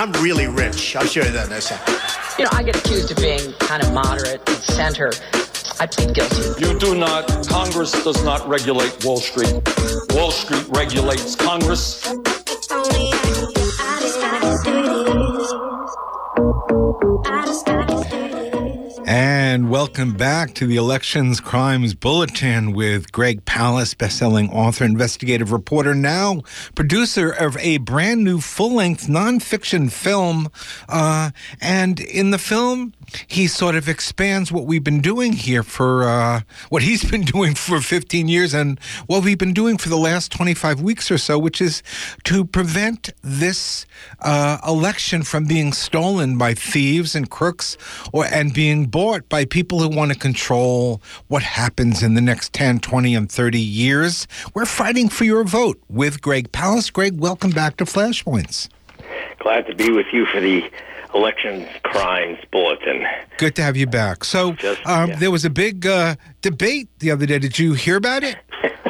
I'm really rich. I'll show you that next time. You know, I get accused of being kind of moderate and center. I plead guilty. You do not. Congress does not regulate Wall Street. Wall Street regulates Congress. And welcome back to the Elections Crimes Bulletin with Greg Palast, best-selling author, investigative reporter, now producer of a brand new full-length nonfiction film. And in the film, he sort of expands what we've been doing here for what he's been doing for 15 years and what we've been doing for the last 25 weeks or so, which is to prevent this election from being stolen by thieves and crooks and being bought by people who want to control what happens in the next 10, 20, and 30 years. We're fighting for your vote with Greg Palast. Greg, welcome back to Flashpoints. Glad to be with you for the Elections Crimes Bulletin. Good to have you back. So there was a big debate the other day. Did you hear about it?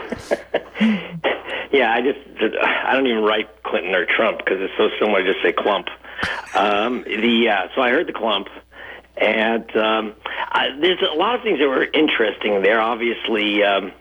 Yeah, I don't even write Clinton or Trump because it's so similar to just say clump. So I heard the clump. And there's a lot of things that were interesting there. Obviously,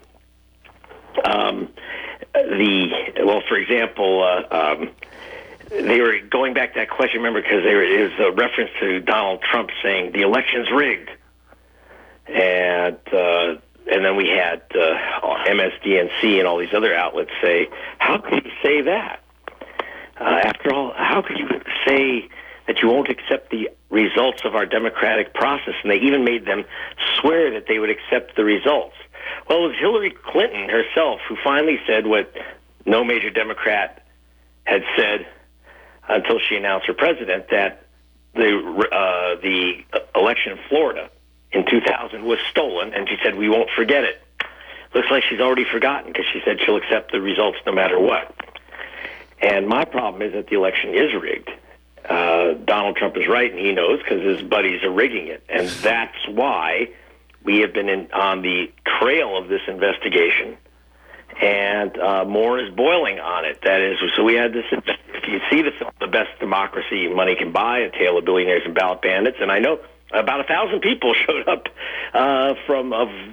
for example, they were going back to that question, remember, because it was a reference to Donald Trump saying the election's rigged. And then we had MSDNC and all these other outlets say, how could you say that? After all, how could you say that you won't accept the results of our democratic process? And they even made them swear that they would accept the results. Well, it was Hillary Clinton herself who finally said what no major Democrat had said until she announced her president, that the election in Florida in 2000 was stolen, and she said, we won't forget it. Looks like she's already forgotten because she said she'll accept the results no matter what. And my problem is that the election is rigged. Donald Trump is right, and he knows because his buddies are rigging it. And that's why we have been on the trail of this investigation, and more is boiling on it. That is, so we had this, if you see the film, The Best Democracy Money Can Buy, A Tale of Billionaires and Ballot Bandits, and I know about 1,000 people showed up from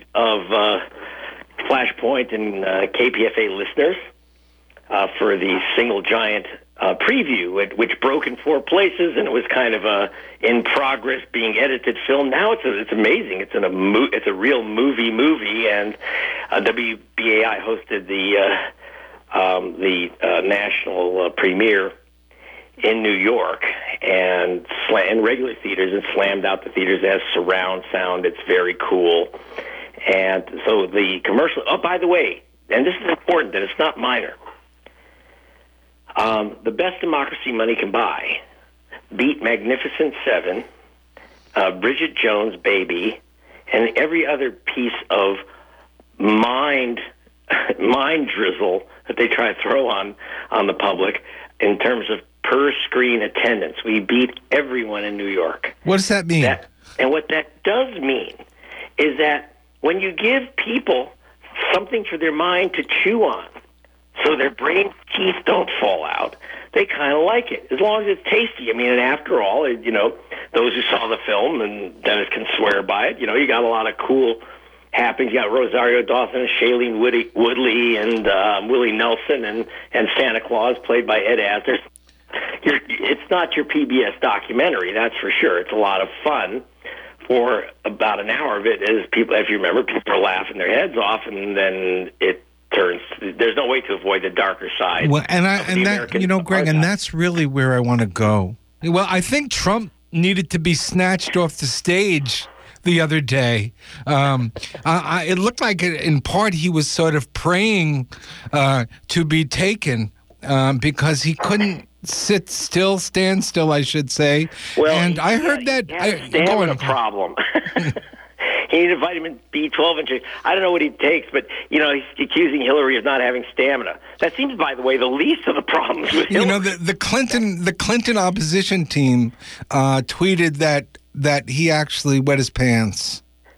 Flashpoint and KPFA listeners for the single giant preview, which broke in 4 places, and it was kind of a in progress being edited film. Now it's amazing. It's a real movie, and WBAI hosted the national premiere in New York and regular theaters, and slammed out the theaters as surround sound. It's very cool. And so the commercial. Oh, by the way, and this is important, that it's not minor. The Best Democracy Money Can Buy beat Magnificent Seven, Bridget Jones' Baby, and every other piece of mind drizzle that they try to throw on the public in terms of per-screen attendance. We beat everyone in New York. What does that mean? And what that does mean is that when you give people something for their mind to chew on, so their brain teeth don't fall out, they kind of like it, as long as it's tasty. I mean, and after all, those who saw the film, and Dennis can swear by it, you got a lot of cool happenings. You got Rosario Dawson and Shailene Woodley and Willie Nelson and Santa Claus, played by Ed Asner. It's not your PBS documentary, that's for sure. It's a lot of fun. For about an hour of it, is people, if you remember, people are laughing their heads off, and then it turns. There's no way to avoid the darker side. Well, Greg, and that's really where I want to go. Well, I think Trump needed to be snatched off the stage the other day. It looked like, in part, he was sort of praying to be taken because he couldn't stand still, I should say. Well, and I heard that. Go on. Problem. He needed vitamin B12 and I don't know what he takes, but he's accusing Hillary of not having stamina. That seems, by the way, the least of the problems with Hillary. The Clinton opposition team tweeted that he actually wet his pants.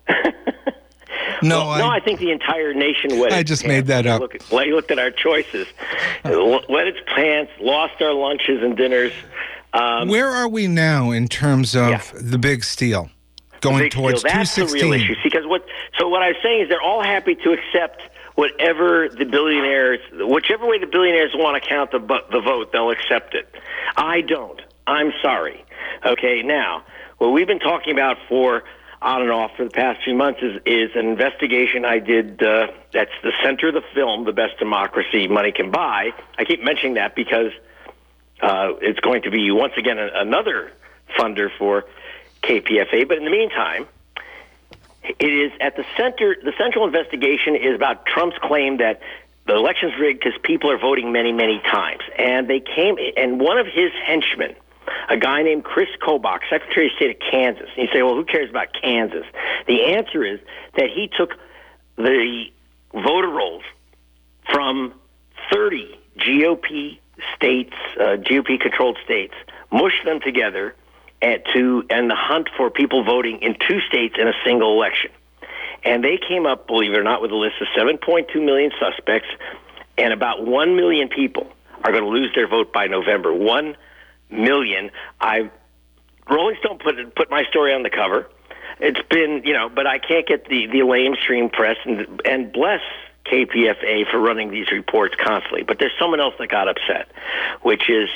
I think the entire nation wet its pants. I just made that up. He looked at our choices. Wet its pants, lost our lunches and dinners, Where are we now in terms of the big steel? Going towards 216. That's the real issue. See, because what I was saying is they're all happy to accept whatever the billionaires, whichever way the billionaires want to count the vote, they'll accept it. I don't. I'm sorry. Okay, now, what we've been talking about for on and off for the past few months is an investigation I did. That's the center of the film, The Best Democracy Money Can Buy. I keep mentioning that because it's going to be, once again, another funder for KPFA. But in the meantime, it is at the center. The central investigation is about Trump's claim that the election's rigged because people are voting many, many times. And they came, and one of his henchmen, a guy named Chris Kobach, Secretary of State of Kansas. And you say, well, who cares about Kansas? The answer is that he took the voter rolls from 30 GOP states, GOP-controlled states, mushed them together and the hunt for people voting in 2 states in a single election. And they came up, believe it or not, with a list of 7.2 million suspects, and about 1 million people are going to lose their vote by November. 1 million. Rolling Stone put my story on the cover. It's been, but I can't get the lamestream press, and bless KPFA for running these reports constantly. But there's someone else that got upset, which is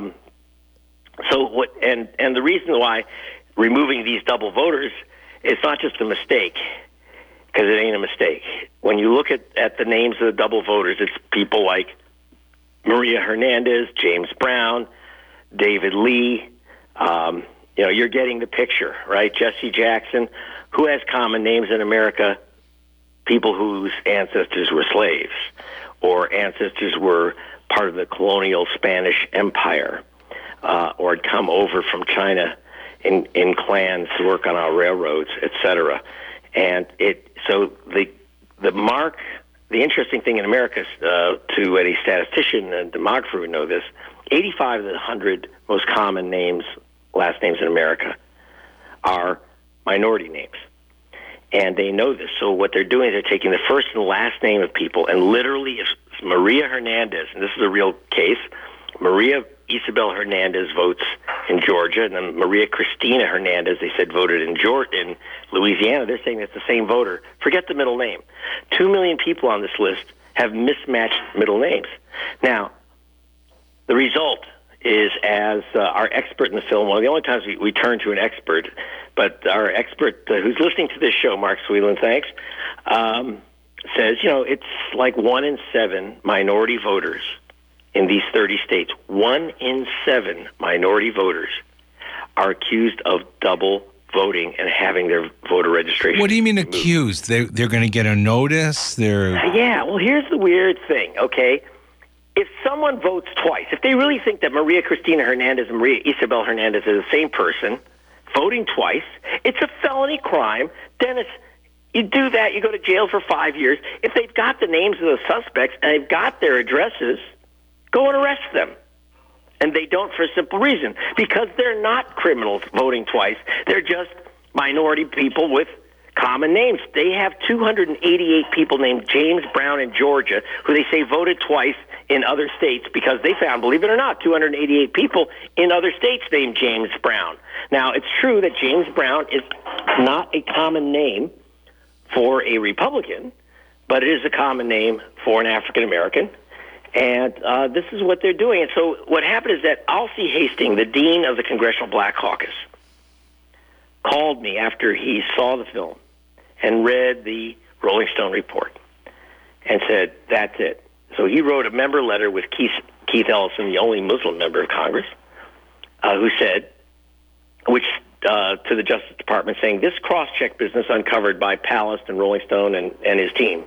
and the reason why removing these double voters is not just a mistake, because it ain't a mistake. When you look at the names of the double voters, it's people like Maria Hernandez, James Brown, David Lee. You're getting the picture, right? Jesse Jackson. Who has common names in America? People whose ancestors were slaves or ancestors were part of the colonial Spanish Empire or had come over from China in clans to work on our railroads, etc. And the interesting thing in America, to any statistician and demographer would know this, 85 of the 100 most common last names in America are minority names. And they know this. So what they're doing is they're taking the first and last name of people, and literally if Maria Hernandez, and this is a real case, Maria Isabel Hernandez votes in Georgia, and then Maria Cristina Hernandez, they said, voted in Louisiana. They're saying it's the same voter. Forget the middle name. 2 million people on this list have mismatched middle names. Now, the result is, as our expert in the film, one of the only times we turn to an expert, but our expert who's listening to this show, Mark Sweeland, thanks, says, it's like 1 in 7 minority voters in these 30 states. 1 in 7 minority voters are accused of double voting and having their voter registration. What do you mean accused? They're going to get a notice? Yeah, well, here's the weird thing, okay? If someone votes twice, if they really think that Maria Cristina Hernandez and Maria Isabel Hernandez are the same person, voting twice, it's a felony crime. Dennis, you do that, you go to jail for 5 years. If they've got the names of the suspects and they've got their addresses, go and arrest them. And they don't for a simple reason, because they're not criminals voting twice. They're just minority people with common names. They have 288 people named James Brown in Georgia who they say voted twice in other states because they found, believe it or not, 288 people in other states named James Brown. Now, it's true that James Brown is not a common name for a Republican, but it is a common name for an African American. And this is what they're doing. And so what happened is that Alcee Hastings, the dean of the Congressional Black Caucus, called me after he saw the film and read the Rolling Stone report and said, that's it. So he wrote a member letter with Keith Ellison, the only Muslim member of Congress, who said, to the Justice Department, saying, this cross-check business uncovered by Palast and Rolling Stone and his team,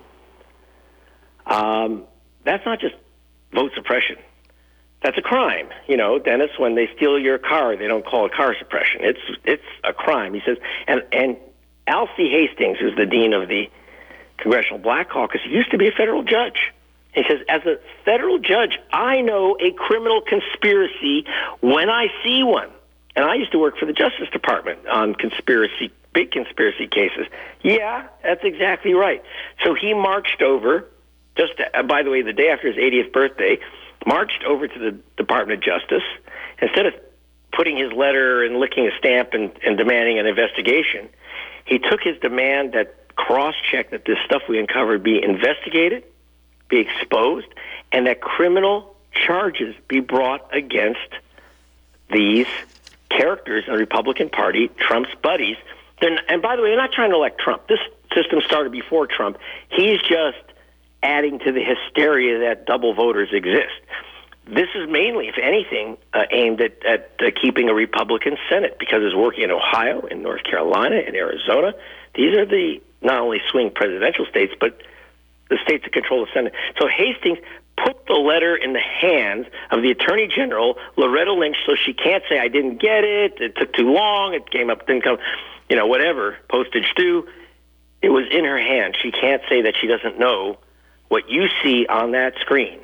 that's not just vote suppression. That's a crime. Dennis, when they steal your car, they don't call it car suppression. It's a crime. He says, and Alcee Hastings, who's the dean of the Congressional Black Caucus, used to be a federal judge. He says, as a federal judge, I know a criminal conspiracy when I see one. And I used to work for the Justice Department on big conspiracy cases. Yeah, that's exactly right. So he marched over, by the way, the day after his 80th birthday, marched over to the Department of Justice. Instead of putting his letter and licking a stamp and demanding an investigation. He took his demand that cross-check that this stuff we uncovered be investigated, be exposed, and that criminal charges be brought against these characters in the Republican Party, Trump's buddies. And by the way, they're not trying to elect Trump. This system started before Trump. He's just adding to the hysteria that double voters exist. This is mainly, if anything, aimed at keeping a Republican Senate, because it's working in Ohio, in North Carolina, in Arizona. These are the not only swing presidential states, but the states that control the Senate. So Hastings put the letter in the hands of the Attorney General, Loretta Lynch, so she can't say, I didn't get it, it took too long, it came up, didn't come, whatever, postage due. It was in her hand. She can't say that she doesn't know what you see on that screen.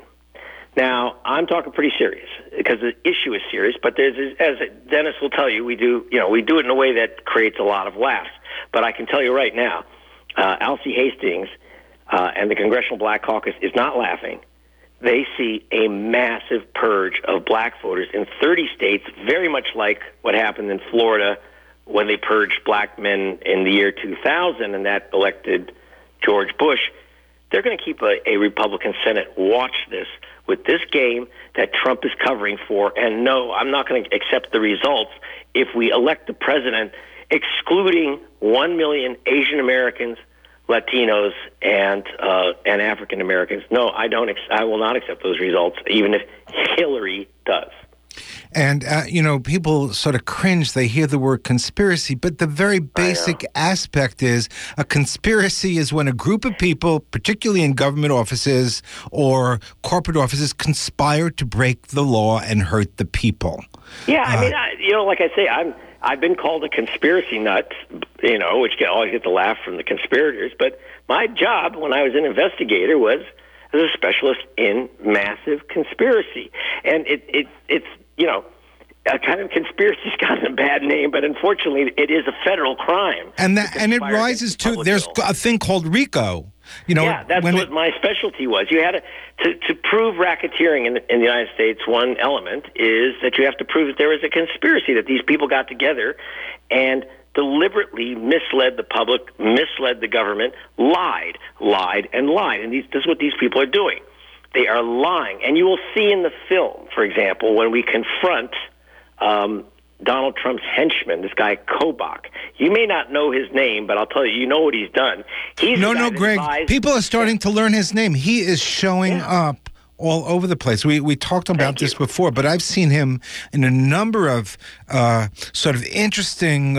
Now, I'm talking pretty serious because the issue is serious, but there's, as Dennis will tell you, we do it in a way that creates a lot of laughs. But I can tell you right now, Alcee Hastings and the Congressional Black Caucus is not laughing. They see a massive purge of black voters in 30 states, very much like what happened in Florida when they purged black men in the year 2000, and that elected George Bush. They're going to keep a Republican Senate watch this with this game that Trump is covering for. And no, I'm not going to accept the results if we elect the president excluding 1 million Asian Americans, Latinos, and African Americans. No, I will not accept those results, even if Hillary does. And, people sort of cringe. They hear the word conspiracy, but the very basic aspect is a conspiracy is when a group of people, particularly in government offices or corporate offices, conspire to break the law and hurt the people. Yeah, like I say, I've been called a conspiracy nut, which always get the laugh from the conspirators. But my job when I was an investigator was as a specialist in massive conspiracy. And it's a kind of conspiracy's got a bad name, but unfortunately it is a federal crime. And it rises to, there's a thing called RICO. That's what my specialty was. You had to prove racketeering in the United States. One element is that you have to prove that there was a conspiracy, that these people got together and deliberately misled the public, misled the government, lied. And this is what these people are doing. They are lying. And you will see in the film, for example, when we confront Donald Trump's henchman, this guy Kobach. You may not know his name, but I'll tell you, what he's done. Greg, people are starting to learn his name. He is showing up all over the place. We talked about this before, but I've seen him in a number of sort of interesting,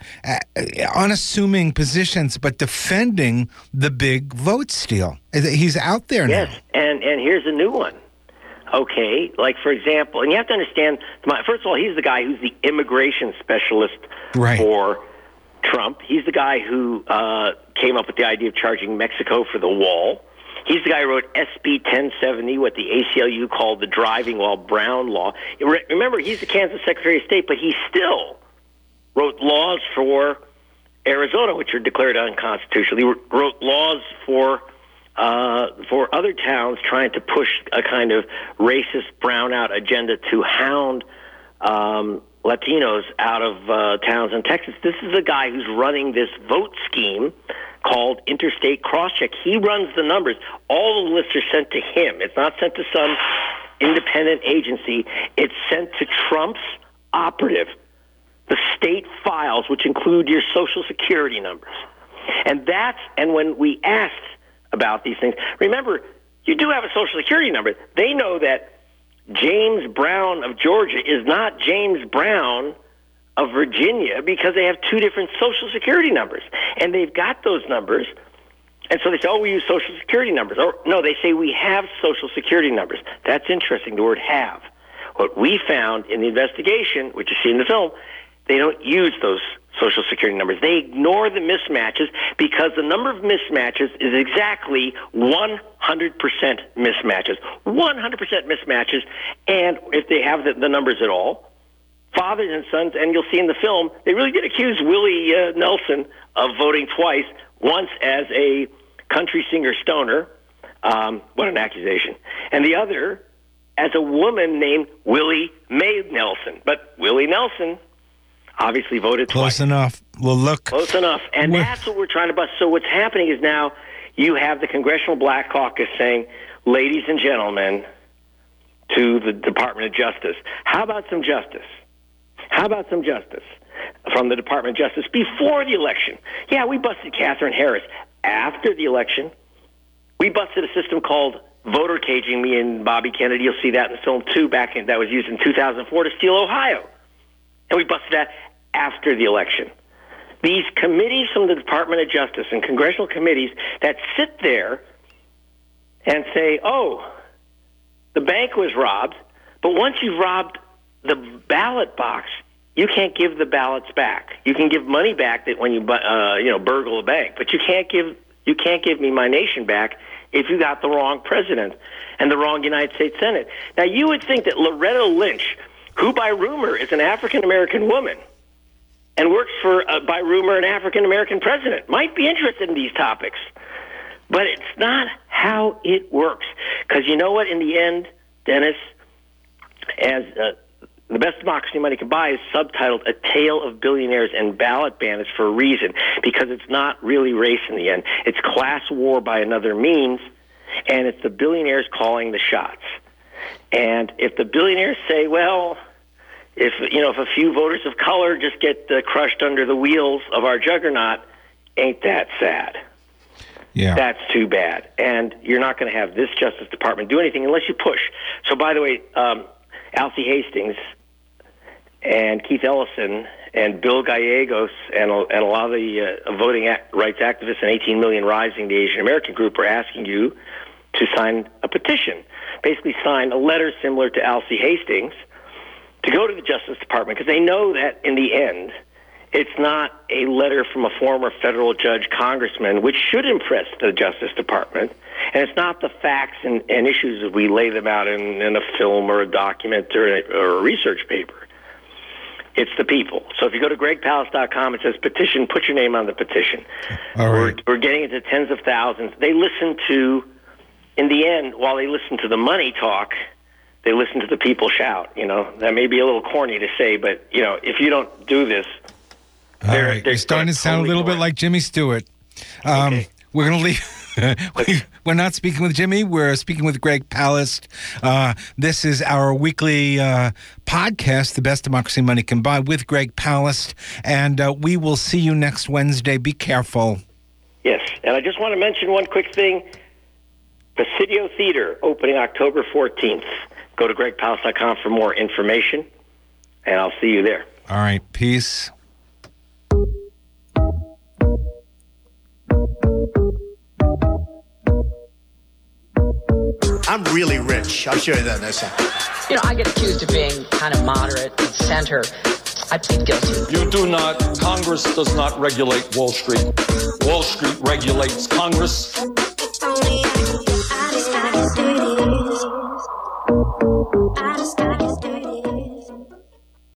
unassuming positions, but defending the big vote steal. He's out there now. Yes, and here's a new one. Okay, like, for example, and you have to understand, first of all, he's the guy who's the immigration specialist for Trump. He's the guy who came up with the idea of charging Mexico for the wall. He's the guy who wrote SB 1070, what the ACLU called the driving while brown law. Remember, he's the Kansas Secretary of State, but he still wrote laws for Arizona, which are declared unconstitutional. He wrote laws for other towns trying to push a kind of racist brownout agenda to hound Latinos out of towns in Texas. This is a guy who's running this vote scheme called Interstate Crosscheck. He runs the numbers. All the lists are sent to him. It's not sent to some independent agency. It's sent to Trump's operative, the state files, which include your Social Security numbers. And when we asked about these things, remember, you do have a Social Security number. They know that James Brown of Georgia is not James Brown of Virginia because they have two different Social Security numbers. And they've got those numbers. And so they say, we use Social Security numbers. Or no, they say we have Social Security numbers. That's interesting, the word have. What we found in the investigation, which you see in the film, they don't use those Social Security numbers. They ignore the mismatches because the number of mismatches is exactly 100% mismatches. 100% mismatches. And if they have the numbers at all, fathers and sons, and you'll see in the film, they really did accuse Willie Nelson of voting twice, once as a country singer stoner. What an accusation. And the other as a woman named Willie Mae Nelson. But Willie Nelson obviously voted Close twice. enough. Well, look. Close enough. And that's what we're trying to bust. So what's happening is now you have the Congressional Black Caucus saying, ladies and gentlemen, to the Department of Justice, how about some justice? How about some justice from the Department of Justice before the election? Yeah, we busted Catherine Harris. After the election, we busted a system called voter caging. Me and Bobby Kennedy, you'll see that in the film too, that was used in 2004 to steal Ohio. And we busted that after the election. These committees from the Department of Justice and congressional committees that sit there and say, oh, the bank was robbed, but once you've robbed the ballot box, you can't give the ballots back. You can give money back that when you burgle a bank, but you can't give me my nation back if you got the wrong president and the wrong United States Senate. Now, you would think that Loretta Lynch, who by rumor is an African-American woman and works for, by rumor, an African-American president, might be interested in these topics. But it's not how it works. Because you know what? In the end, Dennis, as The Best Democracy Money Can Buy is subtitled A Tale of Billionaires and Ballot Bandits for a reason, because it's not really race in the end. It's class war by another means, and it's the billionaires calling the shots. And if the billionaires say, well, if a few voters of color just get crushed under the wheels of our juggernaut, ain't that sad? Yeah. That's too bad. And you're not going to have this Justice Department do anything unless you push. So, by the way, Alcee Hastings and Keith Ellison and Bill Gallegos and a lot of the voting rights activists and 18 Million Rising, the Asian American group, are asking you to sign a petition. Basically sign a letter similar to Alcee Hastings to go to the Justice Department, because they know that in the end, it's not a letter from a former federal judge congressman, which should impress the Justice Department, and it's not the facts and issues as we lay them out in a film or a document or a research paper. It's the people. So if you go to gregpalast.com, it says petition, put your name on the petition. All right. We're getting into tens of thousands. They listen to, in the end, while they listen to the money talk, they listen to the people shout. That may be a little corny to say, but, if you don't do this, all right. You're starting to sound a little bit like Jimmy Stewart. Okay. We're going to leave. We're not speaking with Jimmy. We're speaking with Greg Palast. This is our weekly podcast, The Best Democracy Money Can Buy, with Greg Palast. And we will see you next Wednesday. Be careful. Yes. And I just want to mention one quick thing. Presidio Theater, opening October 14th. Go to gregpalast.com for more information, and I'll see you there. All right. Peace. I'm really rich. I'll show you that in a second. I get accused of being kind of moderate and center. I plead guilty. You do not. Congress does not regulate Wall Street. Wall Street regulates Congress.